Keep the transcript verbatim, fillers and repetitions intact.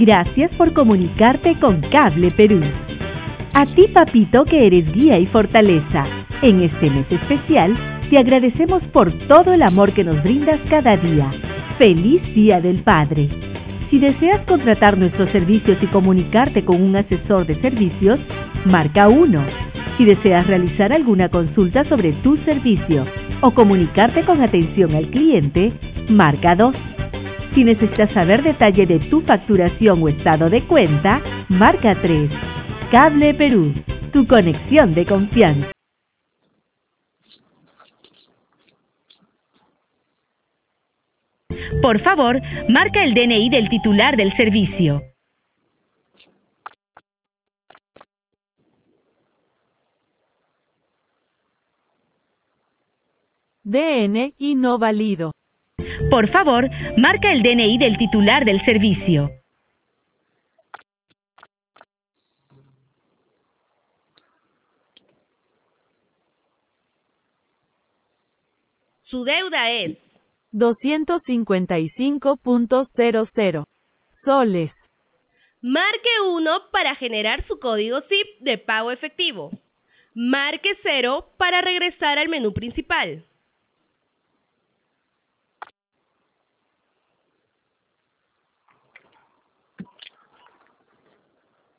Gracias por comunicarte con Cable Perú. A ti, papito, que eres guía y fortaleza. En este mes especial, te agradecemos por todo el amor que nos brindas cada día. ¡Feliz Día del Padre! Si deseas contratar nuestros servicios y comunicarte con un asesor de servicios, marca uno. Si deseas realizar alguna consulta sobre tu servicio o comunicarte con atención al cliente, marca dos. Si necesitas saber detalle de tu facturación o estado de cuenta, marca tres. Cable Perú, tu conexión de confianza. Por favor, marca el D N I del titular del servicio. D N I no válido. Por favor, marca el D N I del titular del servicio. Su deuda es doscientos cincuenta y cinco punto cero cero soles. Marque uno para generar su código S I P de pago efectivo. Marque cero para regresar al menú principal.